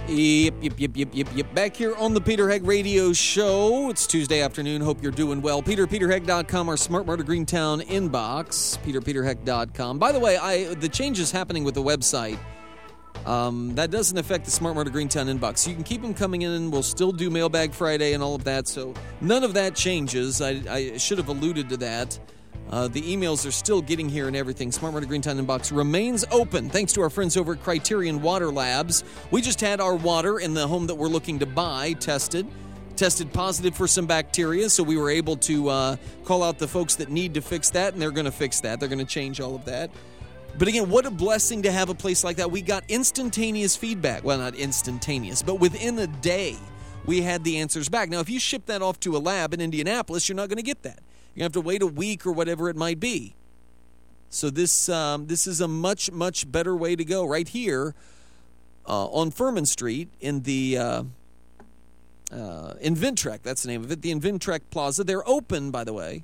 Yep. Back here on the Peter Hegg Radio Show. It's Tuesday afternoon. Hope you're doing well. PeterHegg.com, our Smart Motor Greentown inbox. PeterHegg.com. By the way, the changes happening with the website, that doesn't affect the Smart Motor Greentown inbox. You can keep them coming in. We'll still do Mailbag Friday and all of that, so none of that changes. I should have alluded to that. The emails are still getting here and everything. Smart Motor Greentown inbox remains open thanks to our friends over at Criterion Water Labs. We just had our water in the home that we're looking to buy tested positive for some bacteria, so we were able to call out the folks that need to fix that, and they're going to fix that. They're going to change all of that. But again, what a blessing to have a place like that. We got instantaneous feedback. Well, not instantaneous, but within a day, we had the answers back. Now, if you ship that off to a lab in Indianapolis, you're not going to get that. You have to wait a week or whatever it might be. So this is a much, much better way to go right here on Furman Street in the Inventrek. That's the name of it, the Inventrek Plaza. They're open, by the way.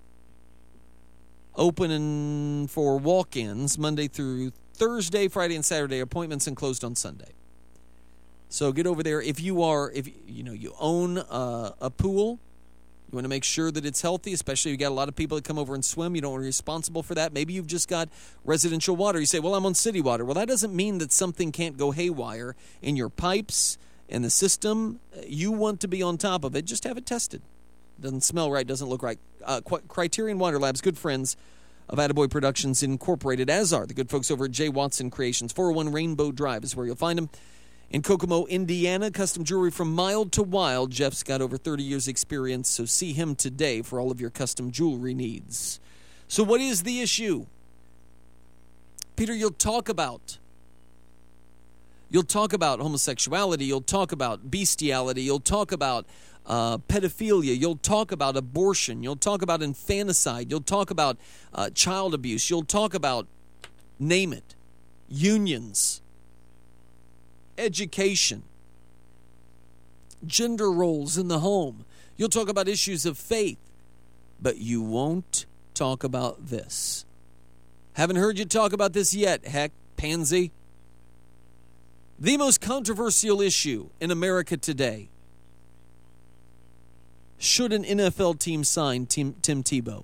Open for walk-ins Monday through Thursday, Friday, and Saturday. Appointments and closed on Sunday. So get over there. If you own a pool, you want to make sure that it's healthy, especially if you got a lot of people that come over and swim. You don't want to be responsible for that. Maybe you've just got residential water. You say, well, I'm on city water. Well, that doesn't mean that something can't go haywire in your pipes, in the system. You want to be on top of it. Just have it tested. Doesn't smell right, doesn't look right. Criterion Water Labs, good friends of Attaboy Productions Incorporated, as are the good folks over at J. Watson Creations. 401 Rainbow Drive is where you'll find them. In Kokomo, Indiana, custom jewelry from mild to wild. Jeff's got over 30 years experience, so see him today for all of your custom jewelry needs. So what is the issue? Peter, you'll talk about homosexuality, you'll talk about bestiality, you'll talk about pedophilia, you'll talk about abortion, you'll talk about infanticide, you'll talk about child abuse, you'll talk about, name it, unions, education, gender roles in the home. You'll talk about issues of faith, but you won't talk about this. Haven't heard you talk about this yet, heck, pansy. The most controversial issue in America today. Should an NFL team sign Tim Tebow?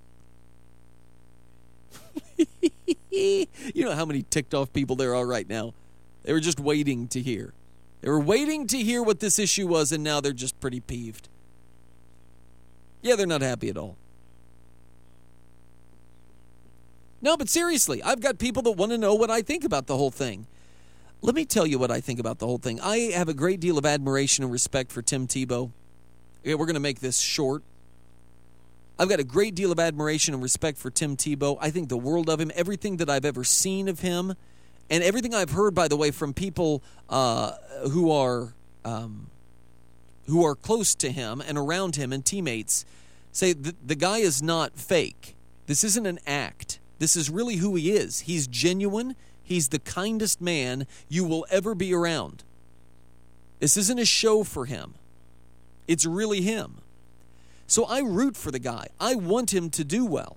You know how many ticked off people there are right now? They were just waiting to hear. They were waiting to hear what this issue was, and now they're just pretty peeved. Yeah, they're not happy at all. No, but seriously, I've got people that want to know what I think about the whole thing. Let me tell you what I think about the whole thing. I have a great deal of admiration and respect for Tim Tebow. Yeah, we're going to make this short. I've got a great deal of admiration and respect for Tim Tebow. I think the world of him, everything that I've ever seen of him, and everything I've heard, by the way, from people who are close to him and around him and teammates, say the guy is not fake. This isn't an act. This is really who he is. He's genuine. He's the kindest man you will ever be around. This isn't a show for him. It's really him. So I root for the guy. I want him to do well.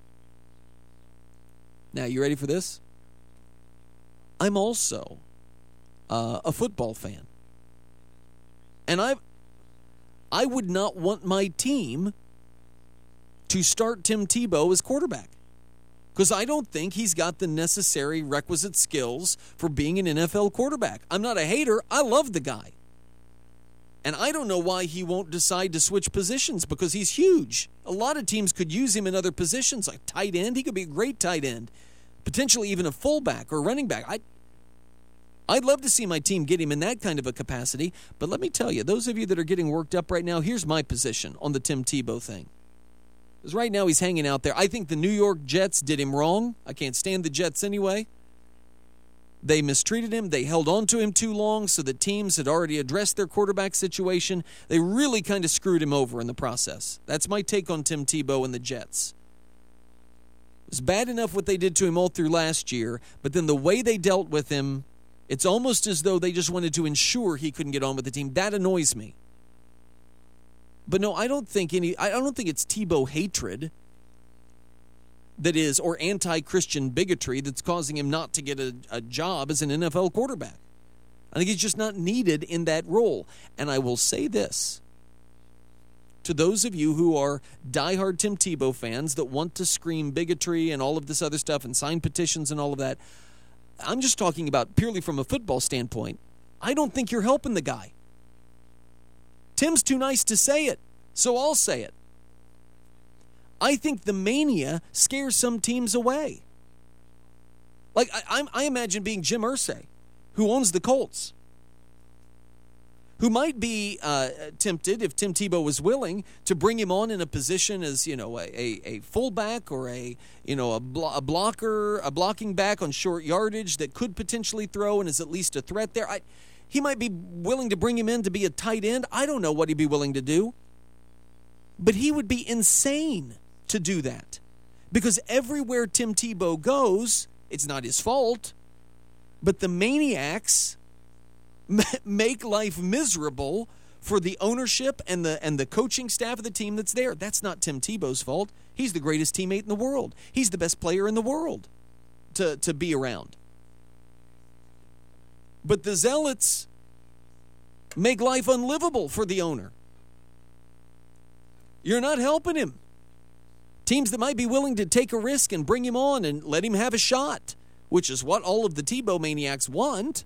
Now, you ready for this? I'm also a football fan. And I would not want my team to start Tim Tebow as quarterback, because I don't think he's got the necessary requisite skills for being an NFL quarterback. I'm not a hater. I love the guy. And I don't know why he won't decide to switch positions, because he's huge. A lot of teams could use him in other positions, like tight end. He could be a great tight end. Potentially even a fullback or running back. I'd love to see my team get him in that kind of a capacity. But let me tell you, those of you that are getting worked up right now, here's my position on the Tim Tebow thing. Because right now he's hanging out there. I think the New York Jets did him wrong. I can't stand the Jets anyway. They mistreated him. They held on to him too long, so the teams had already addressed their quarterback situation. They really kind of screwed him over in the process. That's my take on Tim Tebow and the Jets. It was bad enough what they did to him all through last year, but then the way they dealt with him, it's almost as though they just wanted to ensure he couldn't get on with the team. That annoys me. But no, I don't think it's Tebow hatred that is, or anti-Christian bigotry that's causing him not to get a job as an NFL quarterback. I think he's just not needed in that role. And I will say this to those of you who are diehard Tim Tebow fans that want to scream bigotry and all of this other stuff and sign petitions and all of that. I'm just talking about purely from a football standpoint. I don't think you're helping the guy. Tim's too nice to say it, so I'll say it. I think the mania scares some teams away. Like, I imagine being Jim Irsay, who owns the Colts, who might be tempted, if Tim Tebow was willing, to bring him on in a position as, a fullback or a blocker, a blocking back on short yardage that could potentially throw and is at least a threat there. He might be willing to bring him in to be a tight end. I don't know what he'd be willing to do. But he would be insane to do that. Because everywhere Tim Tebow goes, it's not his fault, but the maniacs make life miserable for the ownership and the coaching staff of the team that's there. That's not Tim Tebow's fault. He's the greatest teammate in the world. He's the best player in the world to be around. But the zealots make life unlivable for the owner. You're not helping him. Teams that might be willing to take a risk and bring him on and let him have a shot, which is what all of the Tebow maniacs want.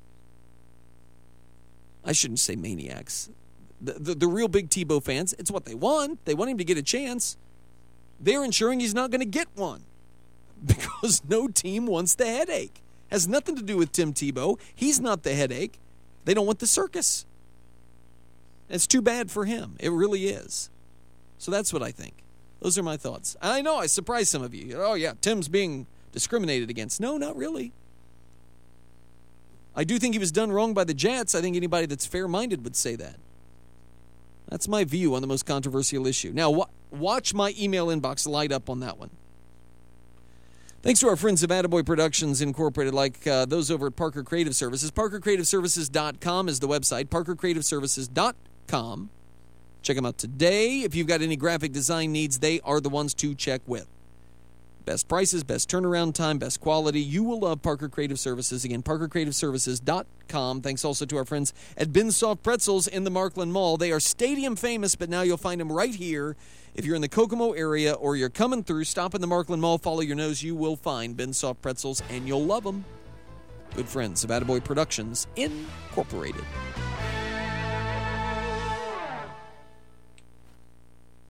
I shouldn't say maniacs. The real big Tebow fans, it's what they want. They want him to get a chance. They're ensuring he's not going to get one because no team wants the headache. Has nothing to do with Tim Tebow. He's not the headache. They don't want the circus. It's too bad for him. It really is. So that's what I think. Those are my thoughts. I know I surprised some of you. Oh, yeah, Tim's being discriminated against. No, not really. I do think he was done wrong by the Jets. I think anybody that's fair-minded would say that. That's my view on the most controversial issue. Now, watch my email inbox light up on that one. Thanks to our friends of Attaboy Productions Incorporated, like those over at Parker Creative Services. ParkerCreativeServices.com is the website, ParkerCreativeServices.com. Check them out today. If you've got any graphic design needs, they are the ones to check with. Best prices, best turnaround time, best quality. You will love Parker Creative Services. Again, ParkerCreativeServices.com. Thanks also to our friends at Binsoft Pretzels in the Markland Mall. They are stadium famous, but now you'll find them right here. If you're in the Kokomo area or you're coming through, stop in the Markland Mall, follow your nose, you will find Binsoft Pretzels, and you'll love them. Good friends of Attaboy Productions Incorporated.